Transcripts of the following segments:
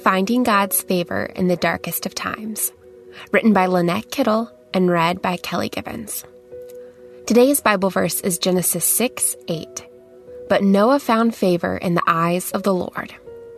Finding God's Favor in the Darkest of Times, written by Lynette Kittle and read by Kelly Givens. Today's Bible verse is Genesis 6:8. But Noah found favor in the eyes of the Lord.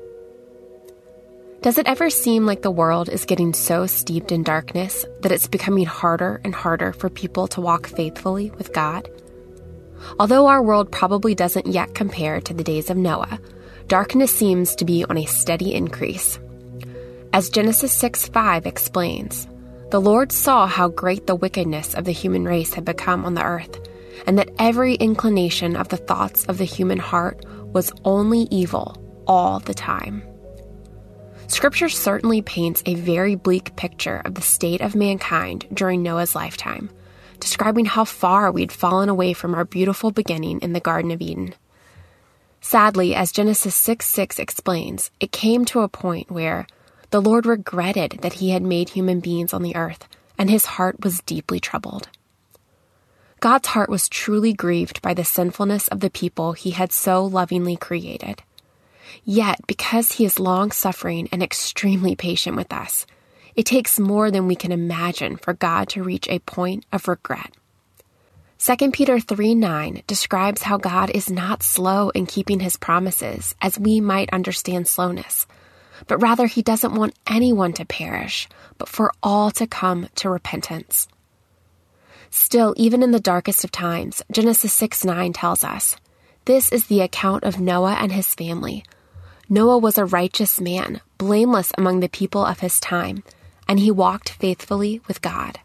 Does it ever seem like the world is getting so steeped in darkness that it's becoming harder and harder for people to walk faithfully with God? Although our world probably doesn't yet compare to the days of Noah, darkness seems to be on a steady increase. As Genesis 6:5 explains, the Lord saw how great the wickedness of the human race had become on the earth, and that every inclination of the thoughts of the human heart was only evil all the time. Scripture certainly paints a very bleak picture of the state of mankind during Noah's lifetime, describing how far we'd fallen away from our beautiful beginning in the Garden of Eden. Sadly, as Genesis 6:6 explains, it came to a point where the Lord regretted that he had made human beings on the earth, and his heart was deeply troubled. God's heart was truly grieved by the sinfulness of the people he had so lovingly created. Yet, because he is long-suffering and extremely patient with us, it takes more than we can imagine for God to reach a point of regret. 2 Peter 3:9 describes how God is not slow in keeping his promises, as we might understand slowness, but rather he doesn't want anyone to perish, but for all to come to repentance. Still, even in the darkest of times, Genesis 6:9 tells us, this is the account of Noah and his family. Noah was a righteous man, blameless among the people of his time, and he walked faithfully with God.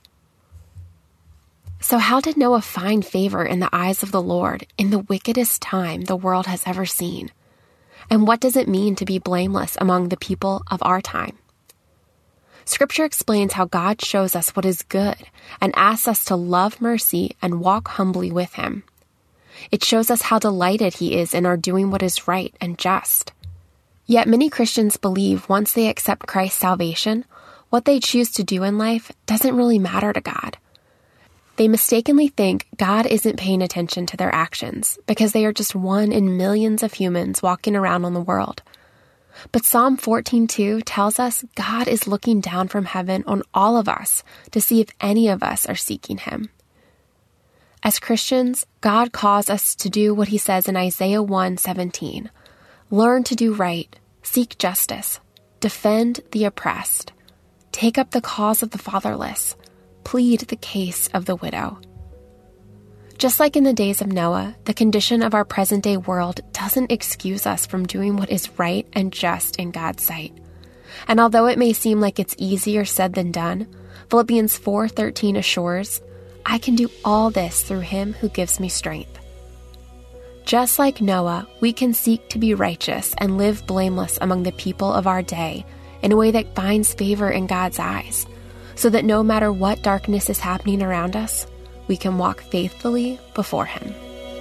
So how did Noah find favor in the eyes of the Lord in the wickedest time the world has ever seen? And what does it mean to be blameless among the people of our time? Scripture explains how God shows us what is good and asks us to love mercy and walk humbly with him. It shows us how delighted he is in our doing what is right and just. Yet many Christians believe once they accept Christ's salvation, what they choose to do in life doesn't really matter to God. They mistakenly think God isn't paying attention to their actions because they are just one in millions of humans walking around on the world. But Psalm 14:2 tells us God is looking down from heaven on all of us to see if any of us are seeking him. As Christians, God calls us to do what he says in Isaiah 1:17. Learn to do right, seek justice, defend the oppressed, take up the cause of the fatherless, plead the case of the widow. Just like in the days of Noah, the condition of our present-day world doesn't excuse us from doing what is right and just in God's sight. And although it may seem like it's easier said than done, Philippians 4:13 assures, I can do all this through him who gives me strength. Just like Noah, we can seek to be righteous and live blameless among the people of our day in a way that finds favor in God's eyes, so that no matter what darkness is happening around us, we can walk faithfully before him.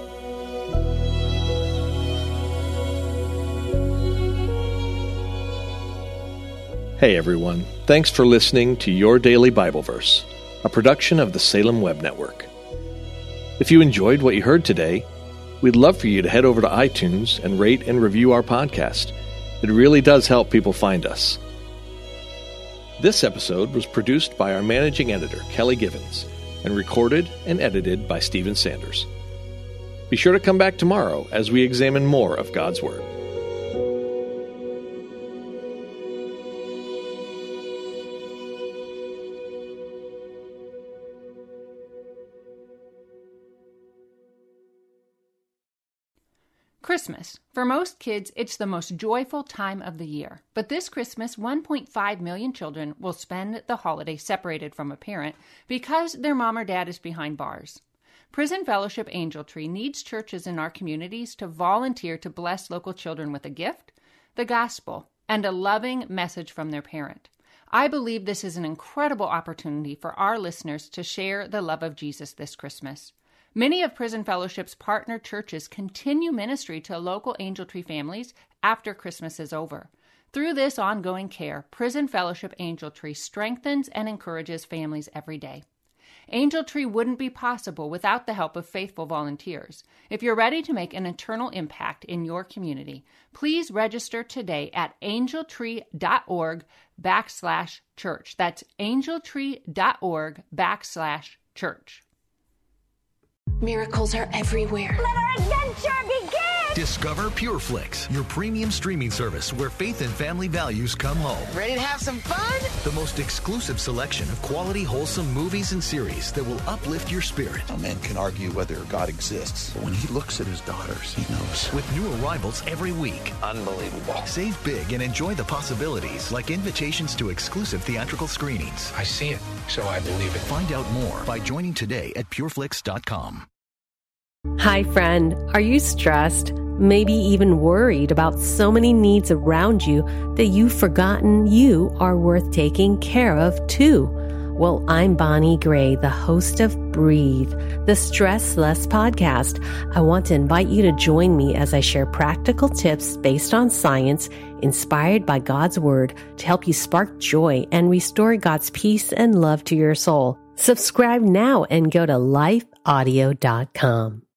Hey everyone, thanks for listening to Your Daily Bible Verse, a production of the Salem Web Network. If you enjoyed what you heard today, we'd love for you to head over to iTunes and rate and review our podcast. It really does help people find us. This episode was produced by our managing editor, Kelly Givens, and recorded and edited by Stephen Sanders. Be sure to come back tomorrow as we examine more of God's Word. Christmas. For most kids, it's the most joyful time of the year. But this Christmas, 1.5 million children will spend the holiday separated from a parent because their mom or dad is behind bars. Prison Fellowship Angel Tree needs churches in our communities to volunteer to bless local children with a gift, the gospel, and a loving message from their parent. I believe this is an incredible opportunity for our listeners to share the love of Jesus this Christmas. Many of Prison Fellowship's partner churches continue ministry to local Angel Tree families after Christmas is over. Through this ongoing care, Prison Fellowship Angel Tree strengthens and encourages families every day. Angel Tree wouldn't be possible without the help of faithful volunteers. If you're ready to make an eternal impact in your community, please register today at angeltree.org/church. That's angeltree.org/church. Miracles are everywhere. Let our adventure begin! Discover PureFlix, your premium streaming service where faith and family values come home. Ready to have some fun? The most exclusive selection of quality, wholesome movies and series that will uplift your spirit. A man can argue whether God exists, but when he looks at his daughters, he knows. With new arrivals every week. Unbelievable. Save big and enjoy the possibilities, like invitations to exclusive theatrical screenings. I see it, so I believe it. Find out more by joining today at pureflix.com. Hi, friend. Are you stressed? Maybe even worried about so many needs around you that you've forgotten you are worth taking care of too? Well, I'm Bonnie Gray, the host of Breathe, the Stress Less podcast. I want to invite you to join me as I share practical tips based on science, inspired by God's Word, to help you spark joy and restore God's peace and love to your soul. Subscribe now and go to lifeaudio.com.